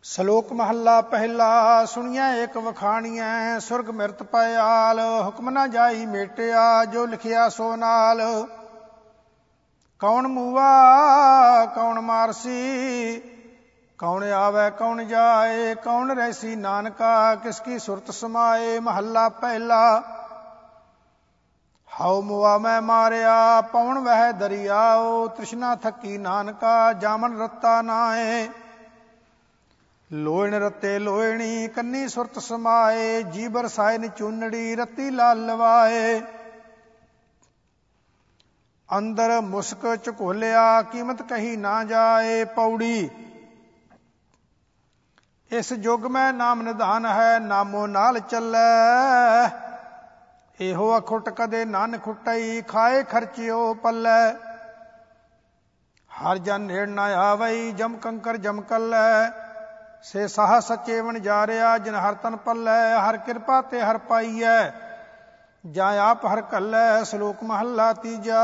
ਸਲੋਕ ਮਹੱਲਾ ਪਹਿਲਾ। ਸੁਣੀਐ ਏਕ ਵਖਾਣੀਐ, ਸੁਰਗ ਮਿਰਤ ਪਇਆਲ। ਹੁਕਮ ਨਾ ਜਾਈ ਮੇਟਿਆ, ਜੋ ਲਿਖਿਆ ਸੋ ਨਾਲ। ਕੌਣ ਮੂਆ ਕੌਣ ਮਾਰਸੀ, ਕੌਣ ਆਵੈ ਕੌਣ ਜਾਏ। ਕੌਣ ਰਹਿਸੀ ਨਾਨਕਾ, ਕਿਸ ਕੀ ਸੁਰਤ ਸਮਾਏ। ਮਹੱਲਾ ਪਹਿਲਾ। ਹਉ ਮੁਆ ਮੈਂ ਮਾਰਿਆ, ਪਉਣ ਵਹਿ ਦਰਿਆਓ। ਤ੍ਰਿਸ਼ਨਾ ਥੱਕੀ ਨਾਨਕਾ, ਜਾਮਨ ਰੱਤਾ ਨਾਏ। ਲੋਇਣ ਰੱਤੇ ਲੋਇਣੀ, ਕੰਨੀ ਸੁਰਤ ਸਮਾਏ। ਜੀ ਬਰਸਾਏ ਨਚੂਨੜੀ, ਰੱਤੀ ਲਾਲ ਲਵਾਏ। ਅੰਦਰ ਮੁਸਕ ਝਕੋਲਿਆ, ਕੀਮਤ ਕਹੀ ਨਾ ਜਾਏ। ਪੌੜੀ। ਇਸ ਯੁਗ ਮੈਂ ਨਾਮ ਨਿਧਾਨ ਹੈ, ਨਾਮੋ ਨਾਲ ਚੱਲੈ। ਇਹੋ ਅਖੁੱਟ ਕਦੇ ਨਨ ਖੁੱਟਈ, ਖਾਏ ਖਰਚਿਓ ਪੱਲੇ। ਹਰ ਜਨ ਨੇੜ ਨਾ ਆਵਈ, ਜਮ ਕੰਕਰ ਜਮ ਕੱਲੈ। ਸੇ ਸਾਹ ਸੱਚੇ ਵਣਜਾਰਿਆ, ਜਿਨ ਹਰ ਤਨ ਪੱਲੈ। ਹਰ ਕਿਰਪਾ ਤੇ ਹਰ ਪਾਈਐ, ਜਾਂ ਆਪ ਹਰ ਘੱਲੈ। ਸਲੋਕ ਮਹੱਲਾ ਤੀਜਾ।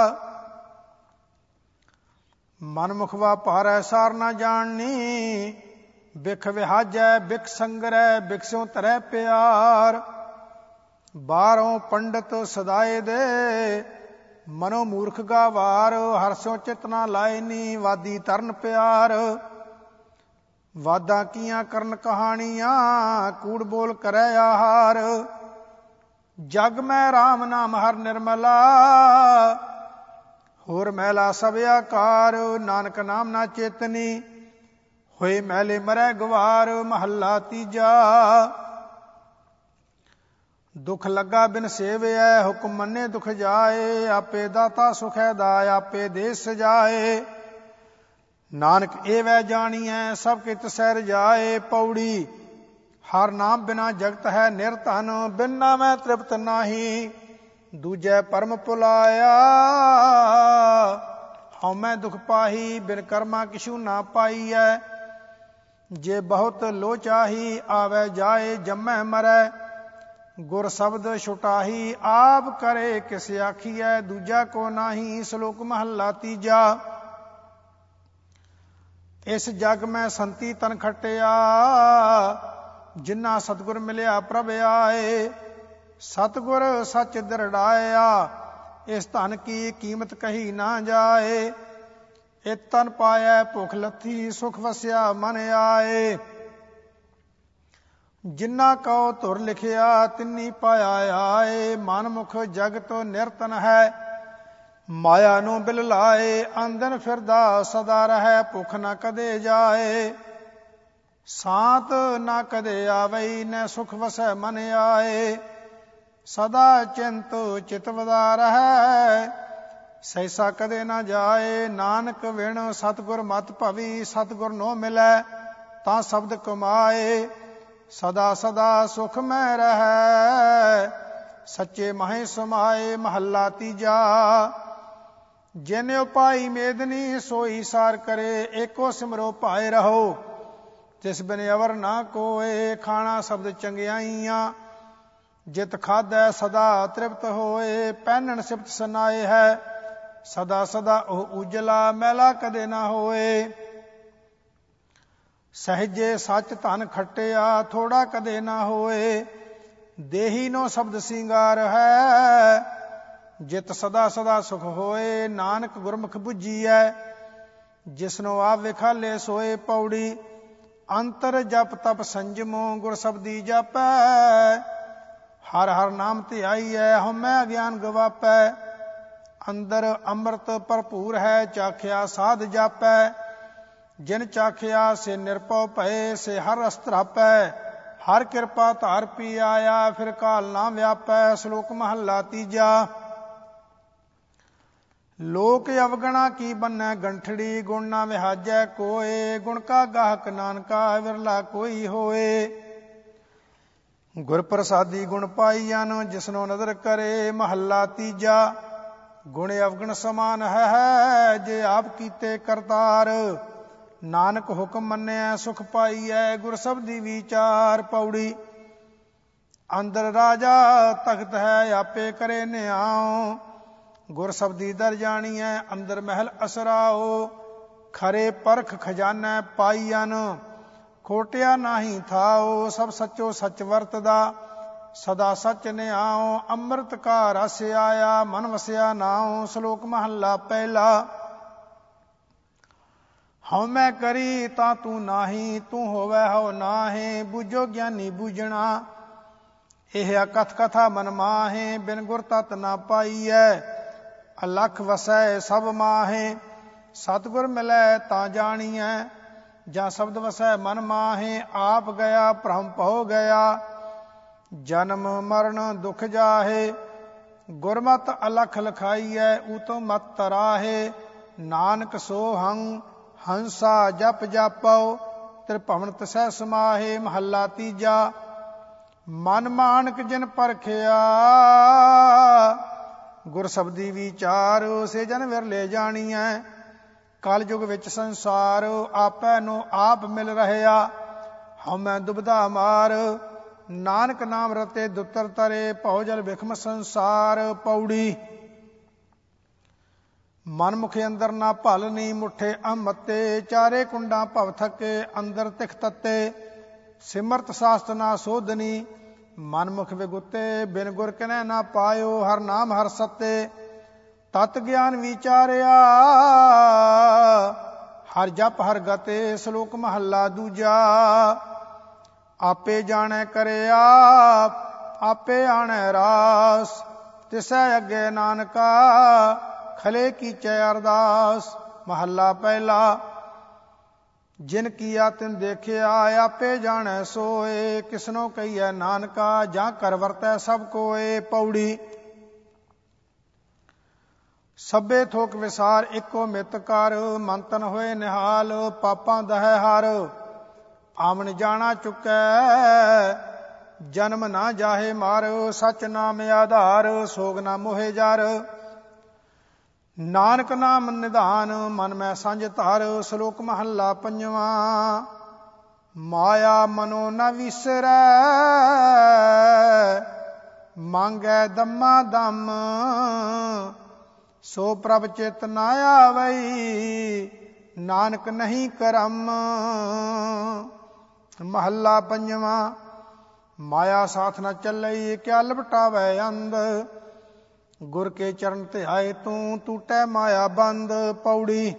ਮਨ ਮੁਖਵਾ ਭਾਰੈ ਸਾਰ ਨਾ ਜਾਣਨੀ, ਬਿਖ ਵਿਹਾਜੈ ਬਿਖ ਸੰਗਰੈ। ਬਿਖ ਸਿਉ ਧਰੈ ਪਿਆਰ, ਬਾਹਰੋਂ ਪੰਡਤ ਸਦਾਏ ਦੇ। ਮਨੋ ਮੂਰਖ ਗਾਵਾਰ, ਹਰ ਸਿਉ ਚਿਤ ਨਾ ਲਾਇਨੀ। ਵਾਦੀ ਤਰਨ ਪਿਆਰ, ਵਾਦਾਂ ਕੀਆਂ ਕਰਨ ਕਹਾਣੀਆਂ। ਕੂੜ ਬੋਲ ਕਰੈ ਆਹਾਰ, ਜਗ ਮੈਂ ਰਾਮ ਨਾਮ ਹਰ ਨਿਰਮਲਾ। ਹੋਰ ਮੈਲਾ ਸਭ ਆਕਾਰ, ਨਾਨਕ ਨਾਮ ਨਾ ਚੇਤਨੀ। ਹੋਏ ਮੈਲੇ ਮਰੈ ਗਵਾਰ। ਮਹੱਲਾ ਤੀਜਾ। ਦੁਖ ਲੱਗਾ ਬਿਨ ਸੇਵਿਐ, ਹੁਕਮ ਮੰਨੇ ਦੁਖ ਜਾਏ। ਆਪੇ ਦਾਤਾ ਸੁਖੈ ਦਾਇ, ਆਪੇ ਦੇ ਸਜਾਏ। ਨਾਨਕ ਇਹ ਵੈ ਜਾਣੀਐ, ਸਭ ਕੇ ਤਿਸੈ ਰਜਾਏ। ਪੌੜੀ। ਹਰ ਨਾਮ ਬਿਨਾ ਜਗਤ ਹੈ ਨਿਰਧਨ। ਬਿਨ ਨਾਮੈ ਤ੍ਰਿਪਤ ਨਾਹੀ, ਦੂਜੈ ਪਰਮ ਭੁਲਾਇਆ। ਹਉਮੈ ਦੁਖ ਪਾਹੀ, ਬਿਨ ਕਰਮਾ ਕਿਛੂ ਨਾ ਪਾਈਐ। ਜੇ ਬਹੁਤ ਲੋ ਚਾਹੀ, ਆਵੈ ਜਾਏ ਜੰਮੈ ਮਰੈ। ਗੁਰ ਸ਼ਬਦ ਛੁਟਾਹੀ, ਆਪ ਕਰੇ ਕਿਸ ਆਖੀਐ। ਦੂਜਾ ਕੋ ਨਾਹੀ। ਸ਼ਲੋਕ ਮਹੱਲਾ ਤੀਜਾ। ਇਸ ਜਗ ਮੈਂ ਸੰਤੀ ਤਨ ਖਟਿਆ, ਜਿਨ੍ਹਾਂ ਸਤਿਗੁਰ ਮਿਲਿਆ ਪ੍ਰਭ ਆਏ। ਸਤਿਗੁਰ ਸੱਚ ਦ੍ਰਿੜਾਇਆ, ਇਸ ਧਨ ਕੀ ਕੀਮਤ ਕਹੀ ਨਾ ਜਾਏ। ਇਹ ਤਨ ਪਾਇਐ ਭੁਖ ਲੱਥੀ, ਸੁਖ ਵਸਿਆ ਮਨ ਆਏ। ਜਿਨ੍ਹਾਂ ਕਉ ਧੁਰ ਲਿਖਿਆ, ਤਿੰਨੀ ਪਾਇਆ ਆਏ। ਮਨ ਮੁਖ ਜਗਤ ਨਿਰਤਨ ਹੈ, ਮਾਇਆ ਨੂੰ ਬਿਲ ਲਾਏ। ਆਂਦਨ ਫਿਰਦਾ ਸਦਾ ਰਹੈ, ਭੁੱਖ ਨਾ ਕਦੇ ਜਾਏ। ਸਾਤ ਨਾ ਕਦੇ ਆਵਈ, ਨੈ ਸੁਖ ਵਸੈ ਮਨ ਆਏ। ਸਦਾ ਚਿੰਤ ਚਿਤ ਵਦਾ ਰਹੈ, ਸੈਸਾ ਕਦੇ ਨਾ ਜਾਏ। ਨਾਨਕ ਵਿਣ ਸਤਿਗੁਰ ਮਤ ਭਵੀ, ਸਤਿਗੁਰ ਨੋ ਮਿਲੈ ਤਾਂ ਸ਼ਬਦ ਕਮਾਏ। ਸਦਾ ਸਦਾ ਸੁਖ ਮੈਂ ਰਹੈ, ਸੱਚੇ ਮਹਿ ਸਮਾਏ। ਮਹੱਲਾ ਤੀਜਾ। ਜਿਨ ਉਪਾਈ ਮੇਦਨੀ, ਸੋਈ ਸਾਰ ਕਰੇ। ਏਕੋ ਸਿਮਰੋ ਭਾਏ ਰਹੋ, ਤਿਸ ਬਿਨ ਅਵਰ ਨਾ ਕੋਏ। ਖਾਣਾ ਸ਼ਬਦ ਚੰਗਿਆਈਆਂ, ਜਿਤ ਖਾਧੈ ਸਦਾ ਤ੍ਰਿਪਤ ਹੋਏ। ਪਹਿਨਣ ਸਿਫਤ ਸੁਨਾਏ ਹੈ, ਸਦਾ ਸਦਾ ਉਹ ਉਜਲਾ। ਮੈਲਾ ਕਦੇ ਨਾ ਹੋਏ। ਸਹਿਜੇ ਸੱਚ ਧਨ ਖੱਟਿਆ, ਥੋੜਾ ਕਦੇ ਨਾ ਹੋਏ। ਦੇਹੀ ਨੋ ਸ਼ਬਦ ਸਿੰਗਾਰ ਹੈ, ਜਿਤ ਸਦਾ ਸਦਾ ਸੁਖ ਹੋਏ। ਨਾਨਕ ਗੁਰਮੁਖ ਬੁੱਝੀਐ, ਜਿਸਨੋ ਆਪ ਵਿਖਾਲੇ ਸੋਏ। ਪੌੜੀ। ਅੰਤਰ ਜਪ ਤਪ ਸੰਜਮੋ, ਗੁਰ ਸ਼ਬਦੀ ਜਾਪੈ। ਹਰ ਹਰ ਨਾਮ ਧਿਆਈਐ, ਹਉਮੈ ਅਗਿਆਨ ਗਵਾਪੈ। ਅੰਦਰ ਅੰਮ੍ਰਿਤ ਭਰਪੂਰ ਹੈ, ਚਾਖਿਆ ਸਾਧ ਜਾਪੈ। ਜਿਨ ਚਾਖਿਆ ਸੇ ਨਿਰਭਉ ਭਏ, ਸੇ ਹਰ ਰਸ ਧਰਾਪੈ। ਹਰ ਕਿਰਪਾ ਧਾਰ ਪੀ ਆਇਆ, ਫਿਰ ਕਾਲ ਨਾ ਵਿਆਪੈ। ਸ਼ਲੋਕ ਮਹੱਲਾ ਤੀਜਾ। ਲੋਕ ਅਵਗਣਾ ਕੀ ਬੰਨੈ ਗੰਠੜੀ, ਗੁਣ ਨਾ ਵਿਹਾਜੈ ਕੋਏ। ਗੁਣ ਕਾ ਗਾਹਕ ਨਾਨਕਾ, ਵਿਰਲਾ ਕੋਈ ਹੋਏ। ਗੁਰ ਪ੍ਰਸਾਦੀ ਗੁਣ ਪਾਈਅਨ, ਜਿਸਨੋ ਨਦਰ ਕਰੇ। ਮਹੱਲਾ ਤੀਜਾ। ਗੁਣ ਅਵਗਣ ਸਮਾਨ ਹੈ, ਜੇ ਆਪ ਕੀਤੇ ਕਰਤਾਰ। ਨਾਨਕ ਹੁਕਮ ਮੰਨਿਆ ਸੁਖ ਪਾਈਐ, ਗੁਰ ਸ਼ਬਦੀ ਵਿਚਾਰ। ਪੌੜੀ। ਅੰਦਰ ਰਾਜਾ ਤਖਤ ਹੈ, ਆਪੇ ਕਰੇ ਨਿਆਉ। ਗੁਰ ਸ਼ਬਦੀ ਦਰ ਜਾਣੀਐ, ਅੰਦਰ ਮਹਿਲ ਅਸਰਾਓ। ਖਰੇ ਪਰਖ ਖਜ਼ਾਨੈ ਪਾਈਅਨ, ਖੋਟਿਆ ਨਾਹੀ ਥਾਓ, ਸਭ ਸੱਚੋ ਸੱਚ ਵਰਤਦਾ, ਸਦਾ ਸੱਚ ਨਿਆਓ, ਅੰਮ੍ਰਿਤ ਕਾ ਰਸ ਆਇਆ, ਮਨ ਵਸਿਆ ਨਾਉ। ਸ਼ਲੋਕ ਮਹੱਲਾ ਪਹਿਲਾ। ਹਉ ਮੈਂ ਕਰੀ ਤਾਂ ਤੂੰ ਨਾਹੀ, ਤੂੰ ਹੋਵੈ ਹਉ ਨਾਹੀਂ, ਬੁਝੋ ਗਿਆਨੀ ਬੂਝਣਾ, ਇਹ ਅਕਥ ਕਥਾ ਮਨ ਮਾਹੇ, ਬਿਨ ਗੁਰ ਤਤ ਨਾ ਪਾਈਐ, ਅਲਖ ਵਸੈ ਸਭ ਮਾਹੇ। ਸਤਿਗੁਰ ਮਿਲੈ ਤਾਂ ਜਾਣੀਐ, ਜਾਂ ਸ਼ਬਦ ਵਸੈ ਮਨ ਮਾਹੇ, ਆਪ ਗਿਆ ਭ੍ਰਮ ਭਉ ਗਿਆ, ਜਨਮ ਮਰਨ ਦੁਖ ਜਾਹੇ। ਗੁਰਮਤਿ ਅਲਖ ਲਖਾਈਐ, ਊਤਮ ਮਤ ਤਰਾਹੇ, ਨਾਨਕ ਸੋ ਹੰ ਹੰਸਾ ਜਪ ਜਾਪਉ, ਤ੍ਰਿਭਵਨ ਤਿਸੈ ਸਮਾਹੇ। ਮਹੱਲਾ ਤੀਜਾ। ਮਨ ਮਾਨਕ ਜਿਨ ਪਰਖਿਆ, ਗੁਰ ਸਬਦੀ ਵਿਚਾਰ, ਸੇ ਜਨ ਵਿਰਲੇ ਜਾਣੀਐ। ਕਲ ਯੁਗ ਵਿੱਚ ਸੰਸਾਰ, ਆਪੈ ਨੂੰ ਆਪ ਮਿਲ ਰਹਿਆ, ਹਉਮੈ ਦੁਬਦਾ ਮਾਰ। ਨਾਨਕ ਨਾਮ ਰਤੇ ਦੁੱਤਰ ਤਰੇ, ਭਉ ਜਲ ਬਿਖਮ ਸੰਸਾਰ। ਪੌੜੀ। ਮਨ ਮੁਖ ਅੰਦਰ ਨਾ ਭਲਨੀ, ਮੁੱਠੇ ਅਮਤੇ, ਚਾਰੇ ਕੁੰਡਾਂ ਭਵ ਥਕੇ, ਅੰਦਰ ਤਿਖ ਤੱਤੇ, ਸਿਮਰਤ ਸਾਸਤ ਨਾ ਸੋਧਨੀ। ਮਨ ਮੁਖ ਵਿਗੁੱਤੇ, ਬਿਨ ਗੁਰ ਕਿਨੈ ਨਾ ਪਾਇਓ, ਹਰ ਨਾਮ ਹਰ ਸੱਤੇ। ਤਤ ਗਿਆਨ ਵਿਚਾਰਿਆ, ਹਰ ਜਪ ਹਰ ਗਤੇ। ਸ਼ਲੋਕ ਮਹੱਲਾ ਦੂਜਾ। ਆਪੇ ਜਾਣੈ ਕਰਿਆ, ਆਪੇ ਆਣੈ ਰਾਸ, ਤਿਸੈ ਅੱਗੇ ਨਾਨਕਾ, ਖਲੇ ਕੀਚੈ ਅਰਦਾਸ। ਮਹੱਲਾ ਪਹਿਲਾ। ਜਿਨ ਕੀਆ ਤਿਨ ਦੇਖਿਆ, ਆਪੇ ਜਾਣੈ ਸੋਏ, ਕਿਸਨੋ ਕਹੀਐ ਨਾਨਕਾ, ਜਾਂ ਕਰ ਵਰਤੈ ਸਭ ਕੋਏ। ਪੌੜੀ। ਸਭੇ ਥੋਕ ਵਿਸਾਰ, ਇੱਕੋ ਮਿਤ ਕਰ, ਮਨ ਤਨ ਹੋਏ ਨਿਹਾਲ, ਪਾਪਾਂ ਦਹੈ ਹਰ, ਆਵਣ ਜਾਣਾ ਚੁਕੈ, ਜਨਮ ਨਾ ਜਾਹੇ ਮਾਰ। ਸਚ ਨਾਮ ਆਧਾਰ, ਸੋਗ ਨਾ ਮੋਹੇ ਜਰ, ਨਾਨਕ ਨਾਮ ਨਿਧਾਨ, ਮਨ ਮੈਂ ਸਾਂਝ ਧਰ। ਸ਼ਲੋਕ ਮਹੱਲਾ ਪੰਜਵਾਂ। ਮਾਇਆ ਮਨੋ ਨ ਵਿਸਰੈ, ਮੰਗੈ ਦਮਾ ਦਮ, ਸੋ ਪ੍ਰਭ ਚਿਤ ਨ ਆਵਈ, ਨਾਨਕ ਨਹੀਂ ਕਰਮ। ਮਹੱਲਾ ਪੰਜਵਾਂ। ਮਾਇਆ ਸਾਥ ਨ ਚੱਲਈ, ਕਿਆ ਲਪਟਾਵੈ ਅੰਧ, ਗੁਰ ਕੇ ਚਰਨ ਧਿਆਏ ਤੂੰ, ਟੂਟੈ ਮਾਇਆ ਬੰਦ। ਪੌੜੀ।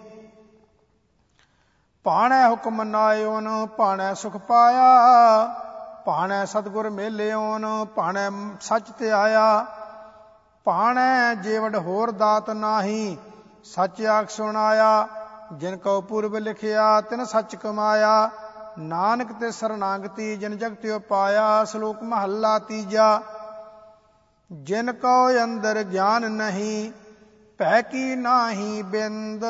ਭਾਣੈ ਹੁਕਮ ਨਾਇਓਨ, ਭਾਣੈ ਸੁਖ ਪਾਇਆ, ਭਾਣੈ ਸਤਿਗੁਰ ਮੇਲਿਓਨ, ਭਾਣੈ ਸੱਚ ਧਿਆਇਆ, ਭਾਣੈ ਜੀਵੜ ਹੋਰ ਦਾਤ ਨਾਹੀ, ਸੱਚ ਆਖ ਸੁਣਾਇਆ। ਜਿਨ ਕਉ ਪੂਰਬ ਲਿਖਿਆ, ਤਿਨ ਸੱਚ ਕਮਾਇਆ, ਨਾਨਕ ਤੇ ਸਰਨਾਗਤੀ, ਜਿਨ ਜਗਤਿ ਪਾਇਆ। ਸ਼ਲੋਕ ਮਹੱਲਾ ਤੀਜਾ। ਜਿਨ ਕਉ ਅੰਦਰ ਗਿਆਨ ਨਹੀਂ, ਭੈ ਕੀ ਨਾਹੀ ਬਿੰਦ,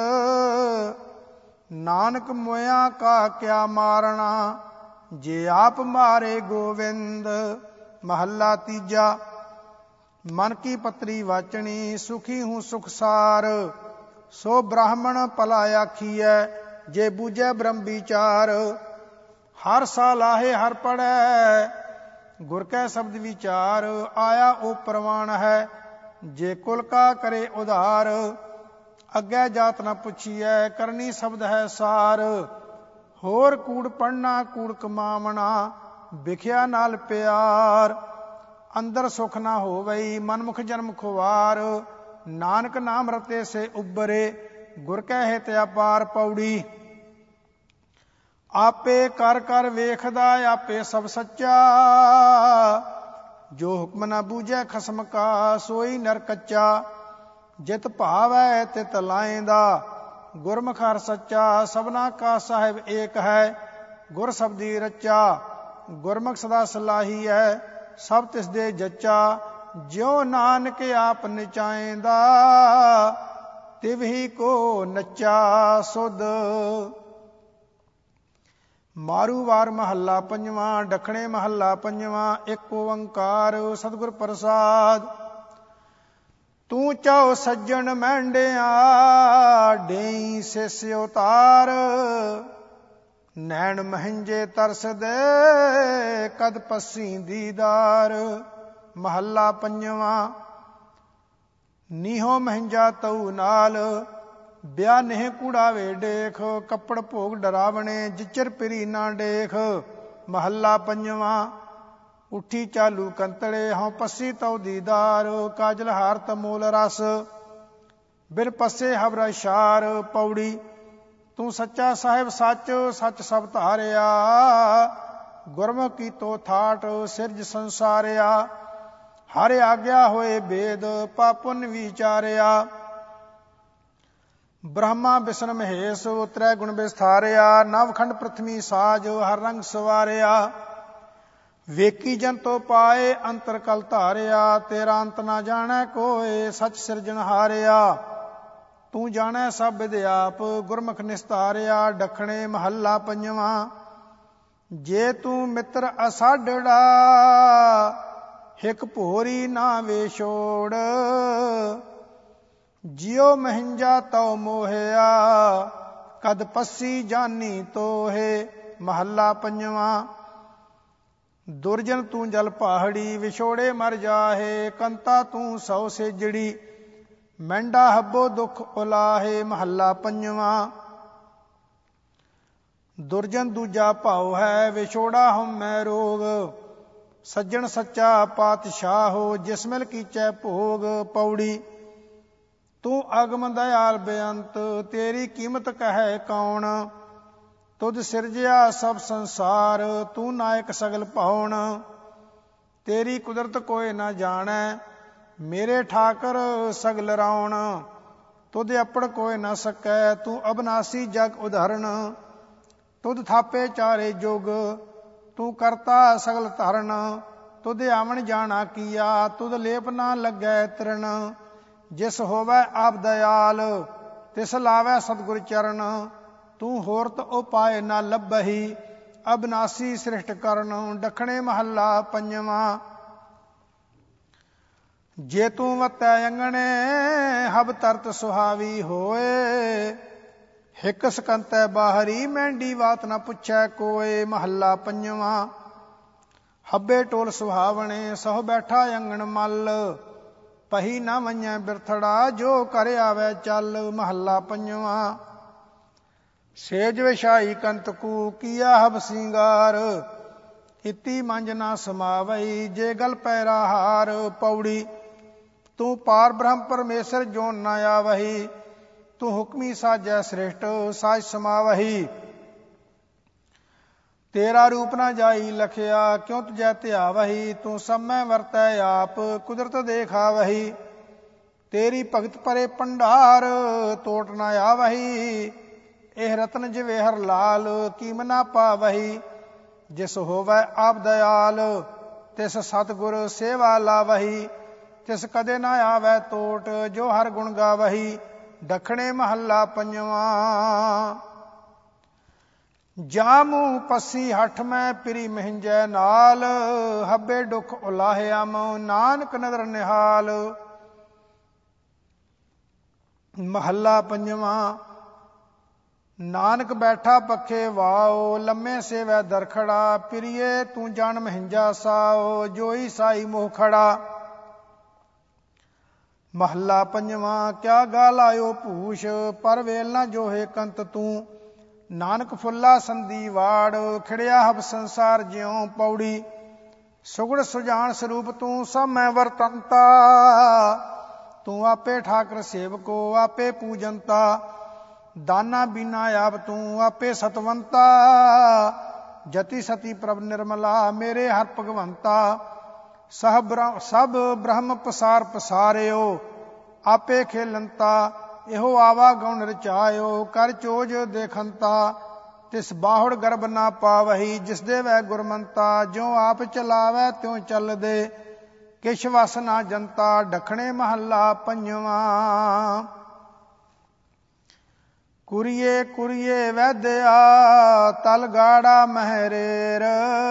ਨਾਨਕ ਮੋਇਆ ਕਾ ਕਿਆ ਮਾਰਣਾ, ਜੇ ਆਪ ਮਾਰੇ ਗੋਵਿੰਦ। ਮਹੱਲਾ ਤੀਜਾ। ਮਨ ਕੀ ਪਤਰੀ ਵਾਚਣੀ, ਸੁਖੀ ਹੂੰ ਸੁਖਸਾਰ, ਸੋ ਬ੍ਰਾਹਮਣ ਭਲਾ ਆਖੀਐ, ਜੇ ਬੂਝੈ ਬ੍ਰਹਮ ਵਿਚਾਰ। ਹਰ ਸਾਲਾਹੇ ਹਰ ਪੜੈ, ਗੁਰ ਕੈ ਸ਼ਬਦ ਵਿਚਾਰ, ਆਇਆ ਉਹ ਪ੍ਰਵਾਨ ਹੈ, ਜੇ ਕੁਲ ਕਾ ਕਰੇ ਉਧਾਰ। ਅੱਗੇ ਜਾਤ ਨ ਪੁੱਛੀਐ, ਕਰਨੀ ਸ਼ਬਦ ਹੈ ਸਾਰ, ਹੋਰ ਕੂੜ ਪੜਨਾ ਕੂੜ ਕਮਾਵਣਾ, ਵਿਖਿਆ ਨਾਲ ਪਿਆਰ। ਅੰਦਰ ਸੁਖ ਨਾ ਹੋਵਈ, ਮਨਮੁਖ ਜਨਮ ਖੁਆਰ, ਨਾਨਕ ਨਾਮ ਰਤੇ ਸੇ ਉਬਰੇ, ਗੁਰ ਕੈ ਹਿਤ ਅਪਾਰ। ਪੌੜੀ। ਆਪੇ ਕਰ ਕਰ ਵੇਖਦਾ, ਆਪੇ ਸਭ ਸੱਚਾ, ਜੋ ਹੁਕਮ ਨਾ ਬੂਝੈ ਖਸਮ ਕਾ, ਸੋਈ ਨਰ ਕੱਚਾ। ਜਿਤ ਭਾਵੈ ਤਿਤ ਲਾਏਂਦਾ, ਗੁਰਮੁਖ ਹਰ ਸੱਚਾ। ਸਭਨਾ ਕਾ ਸਾਹਿਬ ਏਕ ਹੈ, ਗੁਰ ਸਬਦੀ ਰਚਾ, ਗੁਰਮੁਖ ਸਦਾ ਸਲਾਹੀ ਹੈ, ਸਭ ਤਿਸ ਦੇ ਜੱਚਾ। ਜਿਉ ਨਾਨਕ ਆਪ ਨਚਾਏਂਦਾ, ਤਿਵਹੀ ਕੋ ਨੱਚਾ ਸੁਧ। ਮਾਰੂ ਵਾਰ ਮਹੱਲਾ ਪੰਜਵਾਂ। ਡਖਣੇ ਮਹੱਲਾ ਪੰਜਵਾਂ। ਇੱਕ ਓੰਕਾਰ ਸਤਿਗੁਰ ਪ੍ਰਸਾਦ। ਤੂੰ ਚਾਉ ਸੱਜਣ ਮਹਿੰਡਿਆ, ਡੇਈ ਸਿਸ ਉਤਾਰ, ਨੈਣ ਮਹਿੰਜੇ ਤਰਸਦੇ, ਕਦ ਪੱਸੀ ਦੀਦਾਰ। ਮਹੱਲਾ ਪੰਜਵਾਂ। ਨੀਹੋ ਮਹਿੰਜਾ ਤਉ ਨਾਲ, ਵਿਆਹ ਨਹੀਂ ਕੂੜਾਵੇ ਡੇਖ, ਕੱਪੜ ਭੋਗ ਡਰਾਵਣੇ, ਜਿਚਰ ਪਿਰੀ ਨਾ ਡੇਖ। ਮਹੱਲਾ ਪੰਜਵਾਂ। ਉੱਠੀ ਚਾਲੂ ਕੰਤੜੇ, ਹਉ ਪੱਸੀ ਤਉ ਦੀਦਾਰ, ਕਾਜਲ ਹਾਰਤ ਮੂਲ ਰਸ, ਬਿਨ ਪੱਸੇ ਹਬਰ ਸ਼ਾਰ। ਪੌੜੀ। ਤੂੰ ਸੱਚਾ ਸਾਹਿਬ ਸੱਚ, ਸੱਚ ਸਭ ਧਾਰਿਆ, ਗੁਰਮੁਖ ਕੀਤੋ ਥਾਟ, ਸਿਰਜ ਸੰਸਾਰਿਆ। ਹਰਿ ਆਗਿਆ ਹੋਏ ਬੇਦ, ਪਾਪ ਪੁੰਨ ਵਿਚਾਰਿਆ। ਬ੍ਰਹਮਾ ਬਿਸ਼ਨ ਮਹੇਸ਼, ਤ੍ਰੈ ਗੁਣ ਵਿਸਥਾਰਿਆ। ਨਵਖੰਡ ਪ੍ਰਥਮੀ ਸਾਜ, ਹਰ ਰੰਗ ਸਵਾਰਿਆ। ਵੇਖੀ ਜੰਤੋ ਪਾਏ, ਅੰਤਰ ਕਲ ਧਾਰਿਆ, ਤੇਰਾ ਅੰਤ ਨਾ ਜਾਣੈ ਕੋਇ, ਸੱਚ ਸਿਰਜਣ ਹਾਰਿਆ। ਤੂੰ ਜਾਣੈ ਸਭ ਵਿਦ ਆਪ, ਗੁਰਮੁਖ ਨਿਸਤਾਰਿਆ। ਡਖਣੇ। ਮਹੱਲਾ ਪੰਜਵਾਂ। ਜੇ ਤੂੰ ਮਿੱਤਰ ਅਸਾਢੜਾ, ਹਿਕ ਭੋਰੀ ਨਾ ਵੇ ਛੋੜ, ਜਿਉ ਮਹਿੰਜਾ ਤਉ ਮੋਹਿਆ, ਕਦ ਪੱਸੀ ਜਾਨੀ ਤੋਹੇ। ਮਹੱਲਾ ਪੰਜਵਾਂ। ਦੁਰਜਨ ਤੂੰ ਜਲ ਪਹਾੜੀ, ਵਿਛੋੜੇ ਮਰ ਜਾਹੇ, ਕੰਤਾ ਤੂੰ ਸੌ ਸੇਜੜੀ, ਮਹਿੰਡਾ ਹੱਬੋ ਦੁਖ ਉਲਾਹੇ। ਮਹੱਲਾ ਪੰਜਵਾਂ। ਦੁਰਜਨ ਦੂਜਾ ਭਾਉ ਹੈ, ਵਿਛੋੜਾ ਹਉਮੈ ਰੋਗ, ਸੱਜਣ ਸੱਚਾ ਪਾਤਸ਼ਾਹੋ, ਜਿਸ ਮਿਲ ਕੀਚੈ ਭੋਗ। ਪੌੜੀ। ਤੂੰ ਅਗਮ ਦਇਆਲ ਬੇਅੰਤ, ਤੇਰੀ ਕੀਮਤ ਕਹੈ ਕੌਣ, ਤੁਧ ਸਿਰਜਿਆ ਸਭ ਸੰਸਾਰ, ਤੂੰ ਨਾਇਕ ਸਗਲ ਭਉਣ। ਤੇਰੀ ਕੁਦਰਤ ਕੋਇ ਨਾ ਜਾਣੈ, ਮੇਰੇ ਠਾਕਰ ਸਗਲ ਰਾਉਣ, ਤੁਧ ਅਪੜ ਕੋਇ ਨਾ ਸਕੈ, ਤੂੰ ਅਬਨਾਸੀ ਜਗ ਉਧਾਰਣ। ਤੁਧ ਥਾਪੇ ਚਾਰੇ ਜੁਗ, ਤੂੰ ਕਰਤਾ ਸਗਲ ਧਰਨ, ਤੁਧ ਆਵਣ ਜਾਣਾ ਕੀਆ, ਤੁਧ ਲੇਪ ਨਾ ਲੱਗੈ ਤ੍ਰਿਣ। ਜਿਸ ਹੋਵੈ ਆਪ ਦਇਆਲ, ਤਿਸ ਲਾਵੈ ਸਤਿਗੁਰ ਚਰਨ, ਤੂੰ ਹੋਰਤ ਉਪਾਇ ਨਾ ਲੱਭਹੀ, ਅਬਨਾਸੀ ਸ੍ਰਿਸ਼ਟ ਕਰਨ। ਡਖਣੇ। ਮਹੱਲਾ ਪੰਜਵਾਂ। ਜੇ ਤੂੰ ਵਤੈ ਅੰਗਣੇ, ਹਬ ਤਰਤ ਸੁਹਾਵੀ ਹੋਏ, ਹਿਕ ਸਕੰਤੈ ਬਾਹਰੀ, ਮਹਿੰਡੀ ਬਾਤ ਨਾ ਪੁੱਛੈ ਕੋਇ। ਮਹੱਲਾ ਪੰਜਵਾਂ। ਹੱਬੇ ਟੋਲ ਸੁਹਾਵਣੇ, ਸਹੁ ਬੈਠਾ ਅੰਗਣ ਮੱਲ, ਪਹੀ ਨਾ ਵੰਜੈ ਬਿਰਥੜਾ, ਜੋ ਕਰ ਆਵੈ ਚੱਲ। ਮਹੱਲਾ ਪੰਜਵਾਂ। ਸੇਜ ਵਿਛਾਈ ਕੰਤਕੂ, ਕੀਆ ਹਬ ਸਿੰਗਾਰ, ਇਤੀ ਮੰਜ ਨਾ ਸਮਾਵਈ, ਜੇ ਗਲ ਪੈਰਾ ਹਾਰ। ਪੌੜੀ। ਤੂੰ ਪਾਰ ਬ੍ਰਹਮ ਪਰਮੇਸ਼ਰ, ਜੋਨ ਨਾ ਆਵਹੀ, ਤੂੰ ਹੁਕਮੀ ਸਾਜੈ ਸ੍ਰਿਸ਼ਟ, ਸਾਜ ਸਮਾਵਹੀ। ਤੇਰਾ ਰੂਪ ਨਾ ਜਾਈ ਲਖਿਆ, ਕਿਉ ਤੁਜੈ ਧਿਆਵਹੀ, ਤੂੰ ਸਭ ਮੈਂ ਵਰਤੈ ਆਪ, ਕੁਦਰਤ ਦੇਖਾਵਹੀ। ਤੇਰੀ ਭਗਤ ਪਰੇ ਭੰਡਾਰ, ਤੋਟ ਨਾ ਆਵਹੀ, ਇਹ ਰਤਨ ਜਿਵੇਂ ਹਰ ਲਾਲ, ਕੀਮ ਨਾ ਪਾਵਹੀ। ਜਿਸ ਹੋਵੈ ਆਪ ਦਇਆਲ, ਤਿਸ ਸਤਿਗੁਰ ਸੇਵਾ ਲਾਵਹੀ, ਤਿਸ ਕਦੇ ਨਾ ਆਵੈ ਤੋਟ, ਜੋ ਹਰ ਗੁਣ ਗਾਵਹੀ। ਡਖਣੇ। ਮਹੱਲਾ ਪੰਜਵਾਂ। ਜਾਮੂ ਪੱਸੀ ਹੱਠ ਮੈਂ, ਪਿਰੀ ਮਹਿੰਜੈ ਨਾਲ, ਹੱਬੇ ਦੁਖ ਉਲਾਹਿਆ ਮਉ, ਨਾਨਕ ਨਦਰ ਨਿਹਾਲ। ਮਹੱਲਾ ਪੰਜਵਾਂ। ਨਾਨਕ ਬੈਠਾ ਪੱਖੇ ਵਾਓ, ਲੰਮੇ ਸੇਵੈ ਦਰਖੜਾ, ਪਿਰੀਏ ਤੂੰ ਜਾਣ ਮਹਿੰਜਾ ਸਾਓ, ਜੋਈ ਸਾਈ ਮੋਹ ਖੜਾ। ਮਹੱਲਾ ਪੰਜਵਾਂ। ਕਿਆ ਗਾ ਲਾਇਓ ਭੂਸ਼, ਪਰ ਵੇਲ ਨਾ ਜੋਹੇ ਕੰਤ ਤੂੰ, ਨਾਨਕ ਫੁੱਲਾ ਸੰਧੀ ਵਾੜ, ਖਿੜਿਆ ਹਬ ਸੰਸਾਰ ਜਿਉ। ਪੌੜੀ। ਸੁਗੜ ਸੁਜਾਨ ਸਰੂਪ ਤੂੰ, ਸਭ ਮੈਂ ਵਰਤੰਤਾ, ਤੂੰ ਆਪੇ ਠਾਕਰ ਸੇਵਕੋ, ਆਪੇ ਪੂਜੰਤਾ। ਦਾਨਾ ਬੀਨਾ ਆਪ ਤੂੰ, ਆਪੇ ਸਤਵੰਤਾ, ਜਤੀ ਸਤੀ ਪ੍ਰਭ ਨਿਰਮਲਾ, ਮੇਰੇ ਹਰ ਭਗਵੰਤਾ। ਸਭ ਬ੍ਰਹਮ ਪਸਾਰ ਪਸਾਰਿਓ, ਆਪੇ ਖੇਲੰਤਾ, ਇਹੋ ਆਵਾ ਗਉਣ ਰਚਾਇਓ, ਕਰ ਚੋਜ ਦੇਖੰਤਾ। ਤਿਸ ਬਾਹੁੜ ਗਰਭ ਨਾ ਪਾਵਹੀ, ਜਿਸ ਦੇ ਵੈ ਗੁਰਮੰਤਾ, ਜਿਉ ਆਪ ਚਲਾਵੈ ਤਿਉ ਚੱਲਦੇ, ਕਿਛ ਵਸ ਨਾ ਜੰਤਾ। ਡਖਣੇ। ਮਹੱਲਾ ਪੰਜਵਾਂ। ਕੁਰੀਏ ਕੁਰੀਏ ਵੈਦਿਆ, ਤਲ ਗਾੜਾ ਮਹਿਰੇਰ,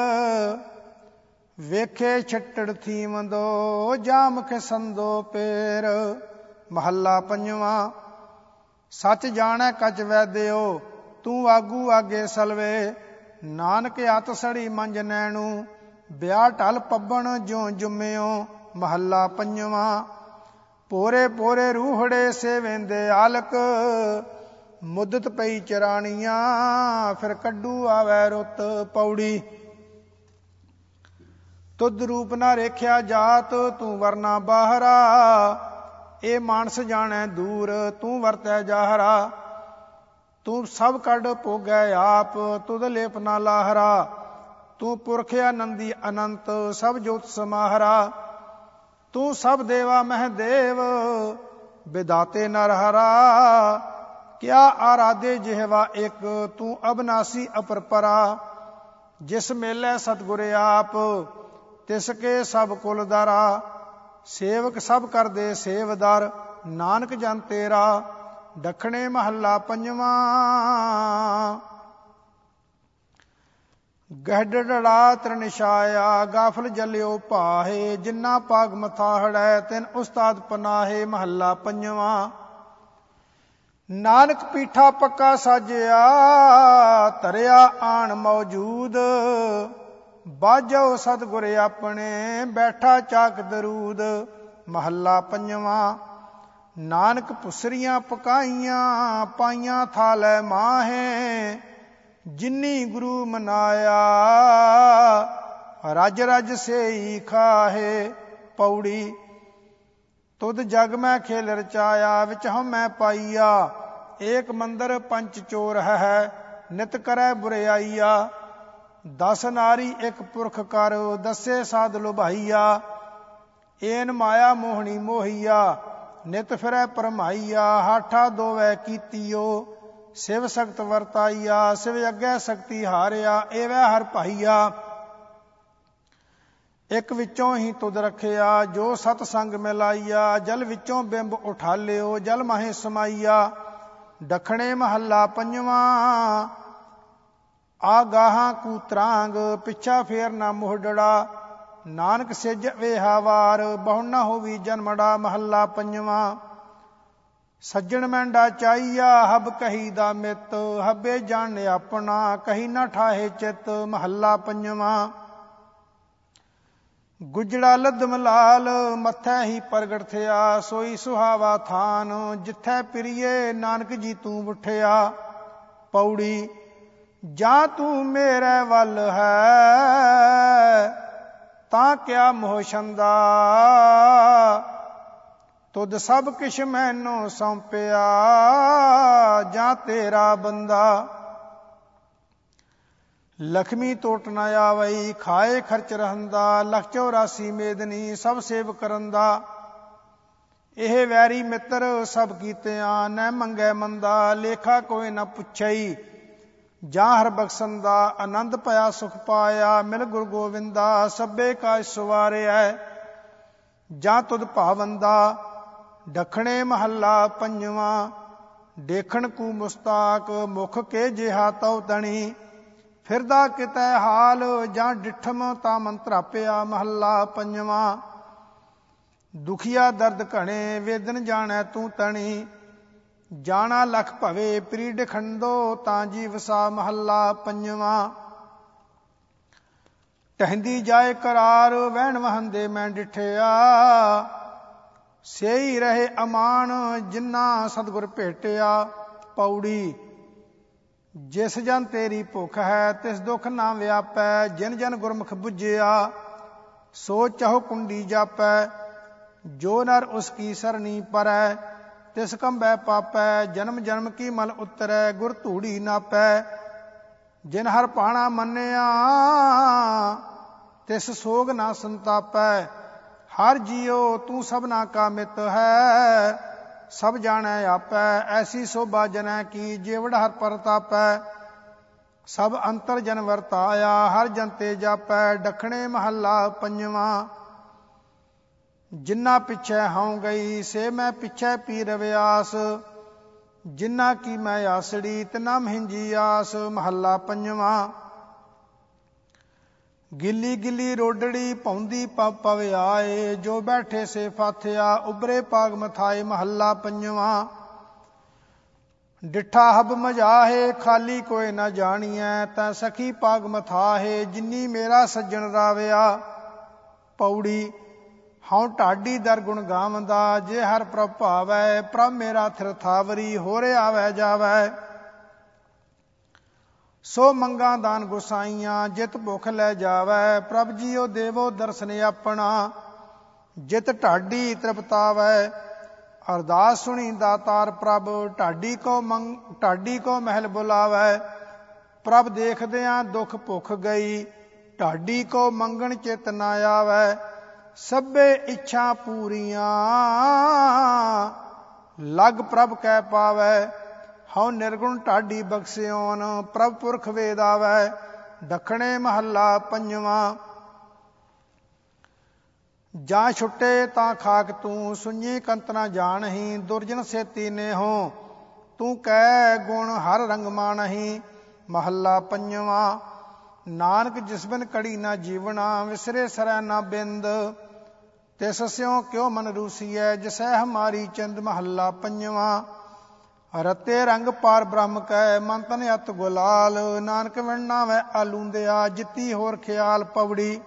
ਵੇਖੇ ਛੱਟੜ ਥੀਮਦੋ, ਜਾਮ ਖਿਸੰਦੋ ਪੇਰ। ਮਹੱਲਾ ਪੰਜਵਾਂ। ਸੱਚ ਜਾਣੈ ਕਚ ਵੈਦਿਓ, ਤੂੰ ਆਗੂ ਆਗੇ ਸਲਵੇ, ਨਾਨਕ ਅਤ ਸੜੀ ਮੰਜ ਨੈਣੂ, ਵਿਆਹ ਢਲ ਪੱਬਣ ਜਿਉ ਜੁੰਮਿਓ। ਮਹੱਲਾ ਪੰਜਵਾਂ। ਪੋਰੇ ਪੋਰੇ ਰੂਹੜੇ ਸੇਵੇਂਦੇ ਆਲਕ, ਮੁੱਦਤ ਪਈ ਚਰਾਣੀਆਂ ਫਿਰ ਕੱਢੂ ਆਵੈ ਰੁੱਤ। ਪੌੜੀ। ਤੁਧ ਰੂਪ ਨਾ ਰੇਖਿਆ ਜਾਤ, ਤੂੰ ਵਰਨਾ ਬਾਹਰਾ, ਇਹ ਮਾਨਸ ਜਾਣੈ ਦੂਰ, ਤੂੰ ਵਰਤੈ ਜਾਹਰਾ। ਤੂੰ ਸਭ ਕੱਢ ਭੋਗੈ ਆਪ, ਤੁਧ ਲੇਪ ਨਾ ਲਾਹਰਾ। ਤੂੰ ਪੁਰਖ ਆਨੰਦੀ ਅਨੰਤ, ਸਭ ਜੋਤ ਸਮਾਹਰਾ। ਤੂੰ ਸਭ ਦੇਵਾ ਮਹਿ ਦੇਵ, ਵਿਦਾਤੇ ਨਰ ਹਰਾ। ਕਿਆ ਆਰਾਧੇ ਜਿਹਵਾ ਇੱਕ, ਤੂੰ ਅਬਨਾਸੀ ਅਪਰਪਰਾ। ਜਿਸ ਮੇਲੇ ਸਤਿਗੁਰ ਆਪ, ਤਿਸ ਕੇ ਸਭ ਕੁਲ ਦਾਰਾ। ਸੇਵਕ ਸਭ ਕਰਦੇ ਸੇਵਦਾਰ, ਨਾਨਕ ਜਨ ਤੇਰਾ। ਦੱਖਣੇ ਮਹੱਲਾ ਪੰਜਵਾਂ। ਗਹਿੜੜਾ ਤ੍ਰਿਨਿਸ਼ਾਇਆ, ਗਾਫਲ ਜਲਿਓ ਭਾਹੇ। ਜਿੰਨਾ ਪਾਗ ਮਥਾਹੜੈ, ਤਿਨ ਉਸਤਾਦ ਪਨਾਹੇ। ਮਹੱਲਾ ਪੰਜਵਾਂ। ਨਾਨਕ ਪੀਠਾ ਪੱਕਾ ਸਾਜਿਆ, ਧਰਿਆ ਆਣ ਮੌਜੂਦ। ਬਾਝੋ ਸਤਿਗੁਰ ਆਪਣੇ, ਬੈਠਾ ਚਾਕ ਦਰੂਦ। ਮਹੱਲਾ ਪੰਜਵਾਂ। ਨਾਨਕ ਪੁਸਰੀਆਂ ਪਕਾਈਆਂ, ਪਾਈਆਂ ਥਾਲੈ ਮਾਹੇ। ਜਿਨੀ ਗੁਰੂ ਮਨਾਇਆ, ਰਜ ਰਜ ਸੇਈ ਖਾਹੇ। ਪੌੜੀ। ਤੁਧ ਜਗ ਮੈਂ ਖੇਲ ਰਚਾਇਆ, ਵਿੱਚ ਹਉਮੈ ਪਾਈਆ। ਏਕ ਮੰਦਰ ਪੰਚ ਚੋਰ ਹੈ, ਨਿਤ ਕਰੈ ਬੁਰਿਆਈਆ। 10 ਨਾਰੀ ਇੱਕ ਪੁਰਖ ਕਰ, ਦਸੇ ਸਾਧ ਲੁਭਾਈਆ। ਏਨ ਮਾਇਆ ਮੋਹਣੀ ਮੋਹੀਆ, ਨਿਤ ਫਿਰੈ ਭਰਮਾਈਆ। ਹਾਠਾ ਦੋਵੈ ਕੀਤੀਓ, ਸਿਵ ਸਖਤ ਵਰਤਾਈਆ। ਸਿਵ ਅੱਗੇ ਸਕਤੀ ਹਾਰਿਆ, ਏਵੈ ਹਰ ਭਾਈਆ। ਇੱਕ ਵਿੱਚੋਂ ਹੀ ਤੁਧ ਰੱਖਿਆ, ਜੋ ਸਤ ਸੰਗ ਮਿਲਾਈਆ। ਜਲ ਵਿੱਚੋਂ ਬਿੰਬ ਉਠਾਲਿਓ, ਜਲ ਮਾਹੇ ਸਮਾਈਆ। ਦੱਖਣੇ ਮਹੱਲਾ ਪੰਜਵਾਂ। ਆ ਗਾਹਾਂ ਕੂਤਰਾਂਗ, ਪਿੱਛਾ ਫੇਰ ਨਾ ਮੋਹੜੜਾ। ਨਾਨਕ ਸਿਜ ਵੇਹਾ ਵਾਰ, ਬਹੁ ਨਾ ਹੋਵੀ ਜਨਮੜਾ। ਮਹੱਲਾ ਪੰਜਵਾਂ। ਸੱਜਣ ਮੈਂਡਾ ਚਾਈਆ, ਹਬ ਕਹੀ ਦਾ ਮਿੱਤ। ਹਬੇ ਜਾਣ ਆਪਣਾ, ਕਹੀ ਨਾ ਠਾਹੇ ਚਿੱਤ। ਮਹੱਲਾ ਪੰਜਵਾਂ। ਗੁਜੜਾ ਲੱਦਮ ਲਾਲ, ਮੱਥੈ ਹੀ ਪ੍ਰਗਟ ਥਿਆ। ਸੋਈ ਸੁਹਾਵਾ ਥਾਨ, ਜਿੱਥੈ ਪ੍ਰੀਏ ਨਾਨਕ ਜੀ ਤੂੰ ਉਠਿਆ। ਪੌੜੀ। ਜਾਂ ਤੂੰ ਮੇਰੇ ਵੱਲ ਹੈ, ਤਾਂ ਕਿਆ ਮੋਹ ਛੰਦਾ। ਤੁਧ ਸਭ ਕਿਛ ਮੈਨੂੰ ਸੌਂਪਿਆ, ਜਾਂ ਤੇਰਾ ਬੰਦਾ। ਲਖਮੀ ਟੋਟ ਨ ਆਵਈ, ਖਾਏ ਖਰਚ ਰਹੰਦਾ। ਲਖ 84 ਮੇਦਨੀ, ਸਭ ਸੇਵ ਕਰੰਦਾ। ਇਹ ਵੈਰੀ ਮਿੱਤਰ ਸਭ ਕੀਤਿਆਂ, ਨਹਿ ਮੰਗੈ ਮੰਦਾ। ਲੇਖਾ ਕੋਈ ਨ ਪੁੱਛਈ, ਜਾਂ ਹਰ ਬਖਸ਼ੰਦਾ। ਆਨੰਦ ਭਇਆ ਸੁਖ ਪਾਇਆ, ਮਿਲ ਗੁਰ ਗੋਵਿੰਦਾ। ਸਭੇ ਕਾਜ ਸਵਾਰਿਐ, ਜਾਂ ਤੁਧ ਭਾਵੰਦਾ। ਦੱਖਣੇ ਮਹੱਲਾ ਪੰਜਵਾਂ। ਦੇਖਣ ਕੂ ਮੁਸਤਾਕ, ਮੁਖ ਕੇ ਜਿਹਾ ਤਉ ਤਣੀ। ਫਿਰਦਾ ਕਿਤੈ ਹਾਲ, ਜਾਂ ਡਿਠਮ ਤਾਂ ਮਨ ਧਰਾਪਿਆ। ਮਹੱਲਾ ਪੰਜਵਾਂ। ਦੁਖੀਆ ਦਰਦ ਘਣੇ, ਵੇਦਨ ਜਾਣੈ ਤੂੰ ਤਣੀ। ਜਾਣਾ ਲਖ ਭਵੇ, ਪ੍ਰੀਡ ਖੰਡੋ ਤਾਂ ਜੀ ਵਸਾ। ਮਹੱਲਾ ਪੰਜਵਾਂ। ਟਹਿੰਦੀ ਜਾਏ ਕਰਾਰ, ਵਹਿਣ ਵਹੰਦੇ ਮੈਂ ਡਿਠਿਆ। ਸੇਈ ਰਹੇ ਅਮਾਨ, ਜਿਨ੍ਹਾਂ ਸਤਿਗੁਰ ਭੇਟਿਆ। ਪੌੜੀ। ਜਿਸ ਜਨ ਤੇਰੀ ਭੁੱਖ ਹੈ, ਤਿਸ ਦੁੱਖ ਨਾ ਵਿਆਪੈ। ਜਿਨ ਜਨ ਗੁਰਮੁਖ ਬੁੱਝਿਆ, ਸੋ ਚਾਹੋ ਕੁੰਡੀ ਜਾਪੈ। ਜੋ ਨਰ ਉਸ ਕੀ ਸਰਣੀ ਪਰੈ, ਤਿਸ ਕੰਬੈ ਪਾਪੈ। ਜਨਮ ਜਨਮ ਕੀ ਮਲ ਉਤਰੈ, ਗੁਰ ਧੂੜੀ ਨਾਪੈ। ਜਿਨ ਹਰ ਭਾਣਾ ਮੰਨਿਆ, ਤਿਸ ਸੋਗ ਨਾ ਸੰਤਾਪੈ। ਹਰ ਜੀਉ ਤੂੰ ਸਭਨਾ ਕਾ ਮਿਤ ਹੈ, ਸਭ ਜਾਣੈ ਆਪੈ। ਐਸੀ ਸੋਭਾ ਜਨੈ ਕੀ, ਜੀਵੜ ਹਰ ਪ੍ਰਤਾਪੈ। ਸਭ ਅੰਤਰ ਜਨ ਵਰਤਾਇਆ, ਹਰ ਜਨ ਤੇ ਜਾਪੈ। ਦੱਖਣੇ ਮਹੱਲਾ ਪੰਜਵਾਂ। ਜਿਨ੍ਹਾਂ ਪਿੱਛੇ ਹਉ ਗਈ, ਸੇ ਮੈਂ ਪਿੱਛੇ ਪੀ ਰਵਿਆਸ। ਜਿਨ੍ਹਾਂ ਕੀ ਮੈਂ ਆਸੜੀ, ਤਿਨਾ ਮਹਿੰਜੀ ਆਸ। ਮਹੱਲਾ ਪੰਜਵਾਂ। ਗਿੱਲੀ ਗਿੱਲੀ ਰੋਡੜੀ, ਭੌਂਦੀ ਪਵ ਆਏ। ਜੋ ਬੈਠੇ ਸੇ ਫਾਥਿਆ, ਉਬਰੇ ਪਾਗ ਮਥਾਏ। ਮਹੱਲਾ ਪੰਜਵਾਂ। ਡਿਠਾ ਹਬ ਮਜਾਹੇ, ਖਾਲੀ ਕੋਇ ਨਾ ਜਾਣੀਐ। ਤੈ ਸਖੀ ਪਾਗ ਮਥਾਹੇ, ਜਿਨੀ ਮੇਰਾ ਸੱਜਣ ਰਾਵਿਆ। ਪੌੜੀ। ਹਉ ਢਾਡੀ ਦਰ ਗੁਣ ਗਾਵੰਦਾ, ਜੇ ਹਰ ਪ੍ਰਭ ਭਾਵੈ, ਪ੍ਰਭ ਮੇਰਾ ਥਿਰ ਥਾਵਰੀ, ਹੋਰੇ ਆਵੈ ਜਾਵੈ। ਸੋ ਮੰਗਾ ਦਾਨ ਗੁਸਾਈਆਂ, ਜਿਤ ਭੁਖ ਲੈ ਜਾਵੈ, ਪ੍ਰਭ ਜੀਓ ਦੇਵੋ ਦਰਸ਼ਨ ਆਪਣਾ, ਜਿਤ ਢਾਡੀ ਤ੍ਰਿਪਤਾਵੈ। ਅਰਦਾਸ ਸੁਣੀ ਦਾਤਾਰ ਪ੍ਰਭ, ਢਾਡੀ ਕੋ ਮਹਿਲ ਬੁਲਾਵੈ, ਪ੍ਰਭ ਦੇਖਦਿਆਂ ਦੁਖ ਭੁਖ ਗਈ, ਢਾਡੀ ਕੋ ਮੰਗਣ ਚਿਤ ਨਾ ਆਵੈ। ਸਭੇ ਇੱਛਾ ਪੂਰੀਆਂ, ਲਗ ਪ੍ਰਭ ਕੈ ਪਾਵੈ, ਹਉ ਨਿਰਗੁਣ ਢਾਡੀ ਬਖਸਿਓਨ, ਪ੍ਰਭ ਪੁਰਖ ਵੇਦ ਆਵੈ। ਦੱਖਣੇ ਮਹੱਲਾ ਪੰਜਵਾਂ। ਜਾਂ ਛੁੱਟੇ ਤਾਂ ਖਾਕ ਤੂੰ, ਸੁਣੀ ਕੰਤ ਨਾ ਜਾਣਹੀਂ, ਦੁਰਜਨ ਸੇਤੀ ਨੇਹੋ, ਤੂੰ ਕਹਿ ਗੁਣ ਹਰ ਰੰਗ ਮਾਣਹੀਂ। ਮਹੱਲਾ ਪੰਜਵਾਂ। ਨਾਨਕ ਜਿਸ ਬਿਨ ਕੜੀ ਨਾ ਜੀਵਣਾ, ਵਿਸਰੇ ਸਰੈ ਨਾ ਬਿੰਦ, ਤਿਸ ਸਿਉ ਕਿਉ ਮਨ ਰੂਸੀਐ, ਜਿਸੈ ਹਮਾਰੀ ਚਿੰਦ। ਮਹੱਲਾ ਪੰਜਵਾਂ। ਰਤੇ ਰੰਗ ਪਾਰ ਬ੍ਰਹਮ ਕੈ, ਮਨ ਤਨ ਅਤ ਗੁਲਾਲ, ਨਾਨਕ ਵਿਣ ਨਾਵੈ ਆਲੂੰਦਿਆ, ਜਿੱਤੀ ਹੋਰ ਖਿਆਲ। ਪਵੜੀ।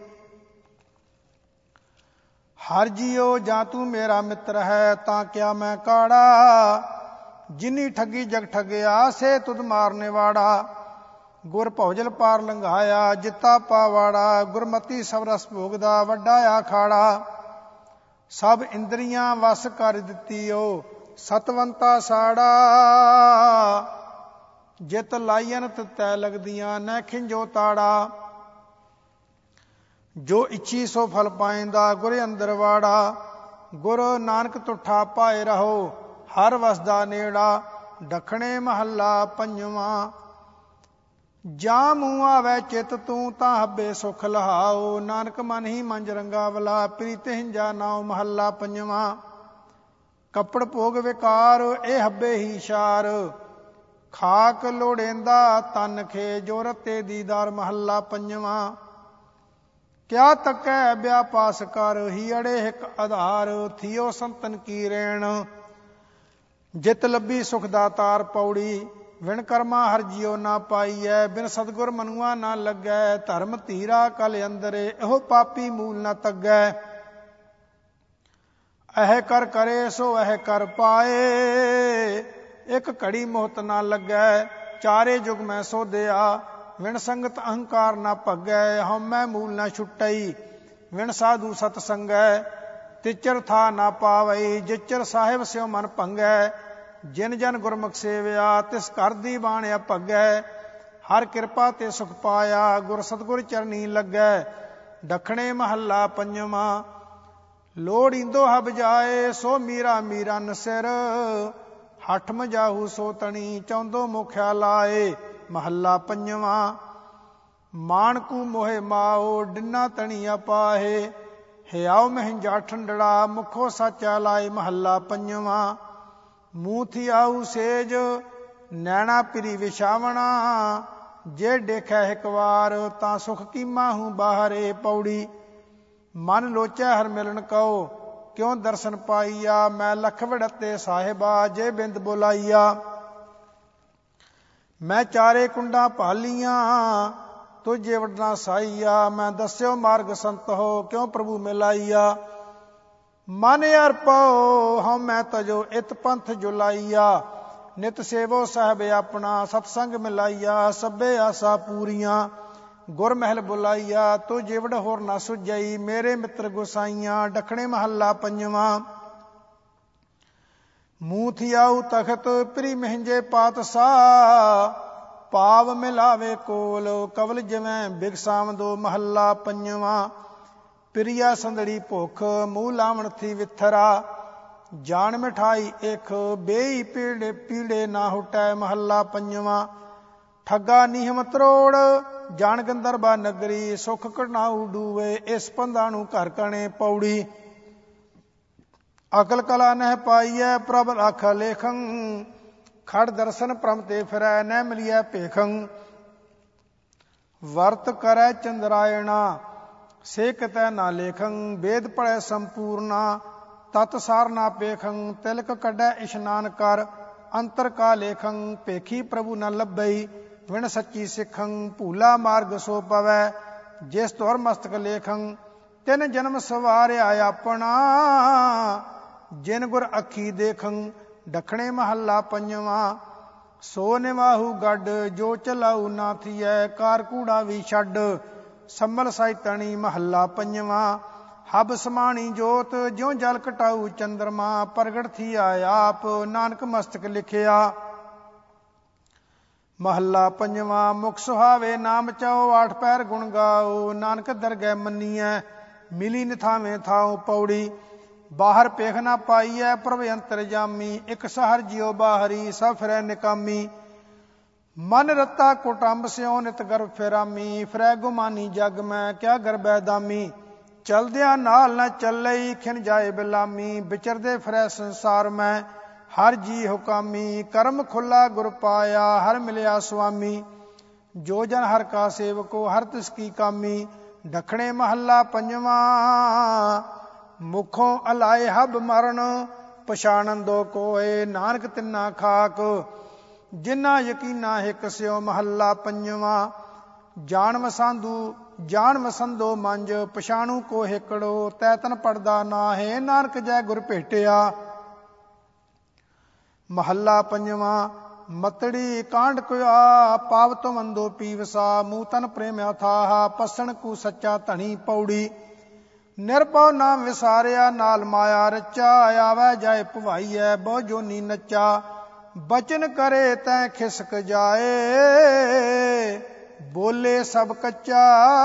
ਹਰ ਜੀਓ ਜਾਂ ਤੂੰ ਮੇਰਾ ਮਿੱਤਰ ਹੈ, ਤਾਂ ਕਿਆ ਮੈਂ ਕਾੜਾ, ਜਿਨੀ ਠੱਗੀ ਜਗ ਠੱਗਿਆ, ਸੇ ਤੁਧ ਮਾਰਨੇ ਵਾੜਾ। ਗੁਰ ਭਉਜਲ ਪਾਰ ਲੰਘਾਇਆ, ਜਿੱਤਾ ਪਾਵਾੜਾ, ਗੁਰਮਤੀ ਸਭ ਰਸ ਭੋਗਦਾ, ਵੱਡਾ ਆਖਾੜਾ। ਸਭ ਇੰਦਰੀਆਂ ਵਸ ਕਰ ਦਿੱਤੀਓ, ਸਤਵੰਤਾ ਸਾੜਾ, ਜਿਤ ਲਾਈਨ ਤੈ ਲਗਦੀਆਂ, ਨੈ ਖਿੰਜੋ ਤਾੜਾ। ਜੋ ਇੱਛੀ ਸੋ ਫਲ ਪਾਇੰਦਾ, ਗੁਰ ਅੰਦਰ ਵਾੜਾ, ਗੁਰ ਨਾਨਕ ਤੁਠਾ ਪਾਏ ਰਹੋ, ਹਰ ਵਸਦਾ ਨੇੜਾ। ਦੱਖਣੇ ਮਹੱਲਾ ਪੰਜਵਾਂ। ਜਾਂ ਮੂੰਹ ਆਵੈ ਚਿਤ ਤੂੰ, ਤਾਂ ਹੱਬੇ ਸੁਖ ਲਹਾਓ, ਨਾਨਕ ਮਨ ਹੀ ਮੰਜ ਰੰਗਾਵਲਾ, ਪ੍ਰੀਤ ਹਿੰਜਾ ਨਾਉ। ਮਹੱਲਾ ਪੰਜਵਾਂ। ਕੱਪੜ ਭੋਗ ਵਿਕਾਰ, ਇਹ ਹੱਬੇ ਹੀ ਸ਼ਾਰ, ਖਾਕ ਲੋੜੇਂਦਾ ਤਨ ਖੇ, ਜੋ ਰਤੇ ਦੀਦਾਰ। ਮਹੱਲਾ ਪੰਜਵਾਂ। ਕਿਆ ਤੱਕੈ ਵਿਆਪਾਸ ਕਰ, ਹੀ ਅੜੇ ਹਿਕ ਆਧਾਰ, ਥੀਓ ਸੰਤਨ ਕੀ ਰੇਣ, ਜਿਤ ਲੱਭੀ ਸੁਖ ਦਾਤਾਰ। ਪੌੜੀ। ਵਿਣ ਕਰਮਾ ਹਰ ਜੀਉ ਨਾ ਪਾਈਐ, ਬਿਨ ਸਤਿਗੁਰ ਮਨੁਆ ਨਾ ਲੱਗੈ, ਧਰਮ ਧੀਰਾ ਕਲ ਅੰਦਰੇ, ਇਹੋ ਪਾਪੀ ਮੂਲ ਨਾ ਤੱਗੈ। ਇਹ ਕਰ ਕਰੇ ਸੋ ਇਹ ਕਰ ਪਾਏ, ਇੱਕ ਘੜੀ ਮੋਹਤ ਨਾ ਲੱਗੈ, ਚਾਰੇ ਜੁਗ ਮੈਂ ਸੋਧਿਆ, ਵਿਣ ਸੰਗਤ ਅਹੰਕਾਰ ਨਾ ਭੱਗੈ, ਹਉਮੈ ਮੂਲ ਨਾ ਛੁਟਈ, ਵਿਣ ਸਾਧੂ ਸਤ ਸੰਗੈ, ਤਿਚਰ ਥਾ ਨਾ ਪਾਵਈ, ਜਿਚਰ ਸਾਹਿਬ ਸਿਉ ਮਨ ਭੰਗੈ, ਜਿਨ ਜਨ ਗੁਰਮੁਖ ਸੇਵਿਆ, ਤਿਸ ਘਰ ਦੀ ਬਾਣ ਅਭੱਗੈ, ਹਰ ਕਿਰਪਾ ਤੇ ਸੁਖ ਪਾਇਆ, ਗੁਰ ਸਤਿਗੁਰ ਚਰਨੀ ਲੱਗੈ। ਦੱਖਣੇ ਮਹੱਲਾ ਪੰਜਵਾਂ। ਲੋੜੀਂਦੋ ਹਬ ਜਾਏ, ਸੋ ਮੀਰਾ ਮੀਰਨ ਸਿਰ, ਹਠ ਮਜਾਹੂ ਸੋ ਤਣੀ, ਚੌਂਦੋ ਮੁਖਿਆ ਲਾਏ। ਮਹੱਲਾ ਪੰਜਵਾਂ। ਮਾਣਕੂ ਮੋਹਿ ਮਾਓ, ਡਿਨਾ ਤਣੀ ਅਪਾਹੇ, ਹਿਆਉ ਮਹਿੰਜਾ ਠੰਡੜਾ, ਮੁਖੋ ਸਾਚਾ ਲਾਏ। ਮਹੱਲਾ ਪੰਜਵਾਂ। ਮੂੰਹ ਥਿਆਊ ਸੇਜ, ਨੈਣਾ ਪਿਰੀ ਵਿਛਾਵਣਾ, ਜੇ ਦੇਖੈ ਇੱਕ ਵਾਰ, ਤਾਂ ਸੁਖ ਕੀਮਾ ਹੂੰ ਬਾਹਰੇ। ਪੌੜੀ। ਮਨ ਲੋਚੈ ਹਰ ਮਿਲਣ ਕਉ, ਕਿਉ ਦਰਸ਼ਨ ਪਾਈਆ, ਮੈਂ ਲਖ ਵੜਤੇ ਸਾਹਿਬਾ, ਜੇ ਬਿੰਦ ਬੁਲਾਈਆ। ਮੈਂ ਚਾਰੇ ਕੁੰਡਾਂ ਭਾਲੀਆਂ, ਤੁਝੇ ਵਡਨਾ ਸਾਈਆ, ਮੈਂ ਦੱਸਿਓ ਮਾਰਗ ਸੰਤ ਹੋ, ਕਿਉ ਪ੍ਰਭੂ ਮਿਲਾਈਆ। ਮਨ ਅਰਪੋ ਹਉ ਮੈਂ ਤਜੋ, ਇਤ ਪੰਥ ਜੁਲਾਈਆ, ਨਿਤ ਸੇਵੋ ਸਾਹਿਬ ਆਪਣਾ, ਸਤਸੰਗ ਮਿਲਾਈਆ, ਸਭੇ ਆਸਾ ਪੂਰੀਆਂ, ਗੁਰ ਮਹਿਲ ਬੁਲਾਈਆ, ਤੂੰ ਜਿਵੜ ਹੋਰ ਨਾ ਸੁਝਈ, ਮੇਰੇ ਮਿੱਤਰ ਗੁਸਾਈਆਂ। ਦੱਖਣੇ ਮਹੱਲਾ ਪੰਜਵਾਂ। ਮੂੰਹ ਥਿਆਊ ਤਖਤ, ਪ੍ਰੀ ਮਹਿੰਜੇ ਪਾਤਸ਼ਾਹ, ਪਾਵ ਮਿਲਾਵੇ ਕੋਲ, ਕਵਲ ਜਿਵੇਂ ਬਿਗਸਾਵਦੋ। ਮਹੱਲਾ ਪੰਜਵਾਂ। ਪ੍ਰਿਆ ਸੰਦੜੀ ਭੁੱਖ, ਮੂੰਹ ਲਾਵਣ ਥੀ ਵਿਥਰਾ, ਜਾਣ ਮਿਠਾਈ ਇਖ, ਬੇਈ ਪੀੜੇ ਪੀੜੇ ਨਾ ਹੁਟੈ। ਮਹੱਲਾ ਪੰਜਵਾਂ। ਠੱਗਾ ਨੀਹਮ ਤਰੋੜ, ਜਾਣ ਗੰਦਰਬਾ ਨਗਰੀ, ਸੁਖ ਕਢਾਊ ਡੂਵੇ, ਇਸ ਪੰਧਾ ਨੂੰ ਘਰ ਕਣੇ। ਪੌੜੀ। ਅਕਲ ਕਲਾ ਨਹਿ ਪਾਈਐ, ਪ੍ਰਭ ਰਾਖ ਲੇਖੰ, ਖੜ ਦਰਸ਼ਨ ਪ੍ਰਮ ਤੇ ਫਿਰੈ, ਨਹਿ ਮਿਲੀਐ ਭੇਖੰ। ਵਰਤ ਕਰੈ ਚੰਦਰਾਇਣਾ, ਸੇ ਕਿਤੈ ਨਾ ਲੇਖੰ, ਵੇਦ ਪੜ੍ਹੈ ਸੰਪੂਰਨਾ, ਤਤ ਸਾਰ ਨਾ ਪੇਖੰ। ਤਿਲਕ ਕੱਢੈ ਇਸ਼ਨਾਨ ਕਰ, ਅੰਤਰ ਕਾ ਲੇਖੰ, ਭੇਖੀ ਪ੍ਰਭੂ ਨ ਲੱਭਈ, ਵਿਣ ਸੱਚੀ ਸਿੱਖੰ। ਭੂਲਾ ਮਾਰਗ ਸੋ ਪਵੈ, ਜਿਸ ਤੁਰ ਮਸਤਕ ਲੇਖੰ, ਤਿਨ ਜਨਮ ਸਵਾਰਿਆ ਆਪਣਾ, ਜਿਨ ਗੁਰ ਅੱਖੀ ਦੇਖੰ ਡਖਣੇ ਮਹੱਲਾ ਪੰਜਵਾਂ। ਸੋ ਨਿਵਾਹੂ ਗੱਡ ਜੋ ਚਲਾਊ ਨਾ ਥੀਐ, ਕਾਰ ਕੂੜਾ ਵੀ ਛੱਡ ਸੰਭਲ ਸਾਇਤਣੀ ਮਹੱਲਾ ਪੰਜਵਾਂ। ਹਬ ਸਮਾਣੀ ਜੋਤ ਜਿਉ ਜਲ ਘਟਾਊ ਚੰਦਰਮਾ, ਪ੍ਰਗਟ ਥੀਆ ਆਪ ਨਾਨਕ ਮਸਤਕ ਲਿਖਿਆ ਮਹੱਲਾ ਪੰਜਵਾਂ। ਮੁਖ ਸੁਹਾਵੇ ਨਾਮ ਚਾਓ, ਆਠ ਪੈਰ ਗੁਣ ਗਾਓ, ਨਾਨਕ ਦਰਗਹਿ ਮੰਨੀਐ ਮਿਲੀ ਨਿਥਾਵੇਂ ਥਾਉ ਪੌੜੀ। ਬਾਹਰ ਪੇਖ ਨਾ ਪਾਈਐ ਪ੍ਰਭ ਅੰਤਰ ਜਾਮੀ, ਇੱਕ ਸਹਰ ਜਿਉ ਬਾਹਰੀ ਸਭ ਫਿਰੈ ਨਿਕਾਮੀ। ਮਨ ਰਤਾ ਕੁਟੰਬ ਸਿਉ ਨਿਤ ਗਰਭ ਫਿਰਾਮੀ, ਫਿਰੈ ਗੁਮਾਨੀ ਜਗ ਮੈਂ ਕਿਆ ਗਰਬੈ ਦਾਮੀ। ਚਲਦਿਆਂ ਨਾਲ ਨਾ ਚੱਲਈ ਖਿਨ ਜਾਏ ਬਿਲਾਮੀ, ਵਿਚਰਦੇ ਫਿਰੈ ਸੰਸਾਰ ਮੈਂ ਹਰ ਜੀ ਹੁਕਾਮੀ। ਕਰਮ ਖੁੱਲਾ ਗੁਰ ਪਾਇਆ ਹਰ ਮਿਲਿਆ ਸੁਆਮੀ, ਜੋ ਜਨ ਹਰ ਕਾ ਸੇਵਕੋ ਹਰ ਤਿਸ ਕੀ ਕਾਮੀ। ਡਖਣੇ ਮਹੱਲਾ ਪੰਜਵਾਂ। ਮੁਖੋਂ ਅਲਾਏ ਹਬ ਮਰਨ ਪਛਾਣੰਦੋ ਕੋਏ, ਨਾਨਕ ਤਿੰਨਾ ਖਾਕ ਜਿਨਾ ਯਕੀਨਾ ਹਿਕ ਸਿਓ ਮਹੱਲਾ ਪੰਜਵਾਂ। ਜਾਣ ਵਸੰਦੋ ਮੰਜ ਪਛਾਣੂ ਕੋ ਹਿਕੜੋ, ਤੈ ਤਨ ਪੜਦਾ ਨਾਹੇ ਨਾਨਕ ਜੈ ਗੁਰ ਭੇਟਿਆ ਮਹੱਲਾ ਪੰਜਵਾਂ। ਮਤੜੀ ਕਾਂਡ ਕੁਆ ਪਾਵ ਤੁਮੰਦੋ ਪੀਵਸਾ, ਮੂਹ ਤਨ ਪ੍ਰੇਮ ਅਥਾਹ ਪਸਣ ਕੂ ਸੱਚਾ ਧਣੀ ਪੌੜੀ। ਨਿਰਭਉ ਨਾਮ ਵਿਸਾਰਿਆ ਨਾਲ ਮਾਇਆ ਰਚਾ, ਆਵੈ ਜਾਏ ਭਵਾਈਐ ਬਹੁ ਜੋਨੀ ਨੱਚਾ। ਬਚਨ ਕਰੇ ਤੈ ਖਿਸਕ ਜਾਏ ਬੋਲੇ ਸਭ ਕੱਚਾ,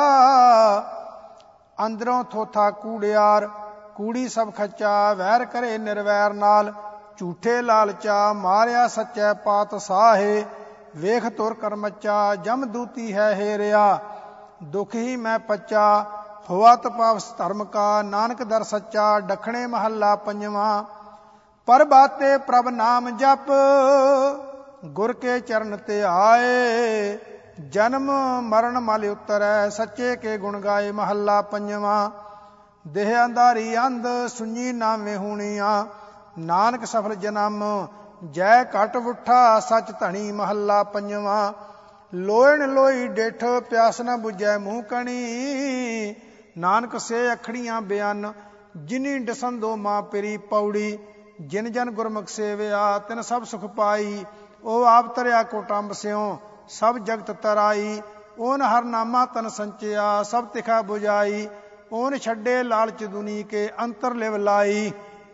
ਅੰਦਰੋਂ ਥੋਥਾ ਕੂੜਿਆਰ ਕੂੜੀ ਸਭ ਖੱਚਾ। ਵੈਰ ਕਰੇ ਨਿਰਵੈਰ ਨਾਲ ਝੂਠੇ ਲਾਲਚਾ, ਮਾਰਿਆ ਸੱਚੈ ਪਾਤ ਸਾਹੇ ਵੇਖ ਤੁਰ ਕਰਮਚਾ। ਜਮ ਦੂਤੀ ਹੈ ਹੇਰਿਆ ਦੁਖ ਹੀ ਮੈਂ ਪੱਚਾ, ਹੋਆ ਤਪਾਵਸ ਧਰਮ ਕਾ ਨਾਨਕ ਦਰ ਸੱਚਾ। ਡਖਣੇ ਮਹੱਲਾ ਪੰਜਵਾਂ। ਪਰਬਾਤੇ ਪ੍ਰਭ ਨਾਮ ਜਪ ਗੁਰ ਕੇ ਚਰਨ ਤੇ ਆਏ, ਜਨਮ ਮਰਨ ਮਲ ਉਤਰੈ ਸੱਚੇ ਕੇ ਗੁਣ ਗਾਏ ਮਹੱਲਾ ਪੰਜਵਾਂ। ਦੇਹ ਅੰਧਾਰੀ ਅੰਧ ਸੁਣੀ ਨਾਵੇਂ ਹੋਣੀਆਂ, ਨਾਨਕ ਸਫਲ ਜਨਮ ਜੈ ਘਟ ਉਠਾ ਸੱਚ ਧਣੀ ਮਹੱਲਾ ਪੰਜਵਾਂ। ਲੋਇਣ ਲੋਈ ਡਿਠ ਪਿਆਸ ਨ ਬੁਝੈ ਮੂੰਹ ਕਣੀ, ਨਾਨਕ ਸੇ ਅਖੜੀਆਂ ਬਿਆਨ ਜਿਨੀ ਡਸੰਦੋ ਮਾਂ ਪਿਰੀ ਪੌੜੀ। ਜਿਨ ਜਨ ਗੁਰਮੁਖ ਸੇਵਿਆ ਤਿਨ ਸਭ ਸੁਖ ਪਾਈ, ਉਹ ਆਪ ਤਰਿਆ ਕੁਟੰਬ ਸਿਉ ਸਭ ਜਗਤ ਤਰਾਈ। ਓਨ ਹਰ ਨਾਮਾ ਤਨ ਸੰਚਿਆ ਸਭ ਤਿਖਾ ਬੁਝਾਈ, ਓਨ ਛੱਡੇ ਲਾਲਚ ਦੁਨੀ ਕੇ ਅੰਤਰ ਲਿਵ ਲਾਈ।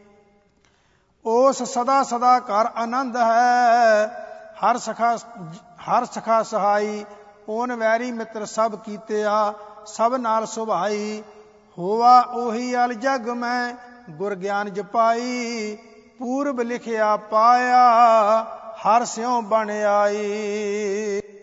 ਉਸ ਸਦਾ ਸਦਾ ਘਰ ਆਨੰਦ ਹੈ ਹਰ ਸਖਾ ਸਹਾਈ। ਓਨ ਵੈਰੀ ਮਿੱਤਰ ਸਭ ਕੀਤਿਆ ਸਭ ਨਾਲ ਸੁਭਾਈ, ਹੋਵਾ ਉਹੀ ਅਲ ਜਗ ਮੈਂ ਗੁਰ ਗਿਆਨ ਜਪਾਈ। ਪੂਰਬ ਲਿਖਿਆ ਪਾਇਆ ਹਰ ਸਿਉ ਬਣ ਆਈ।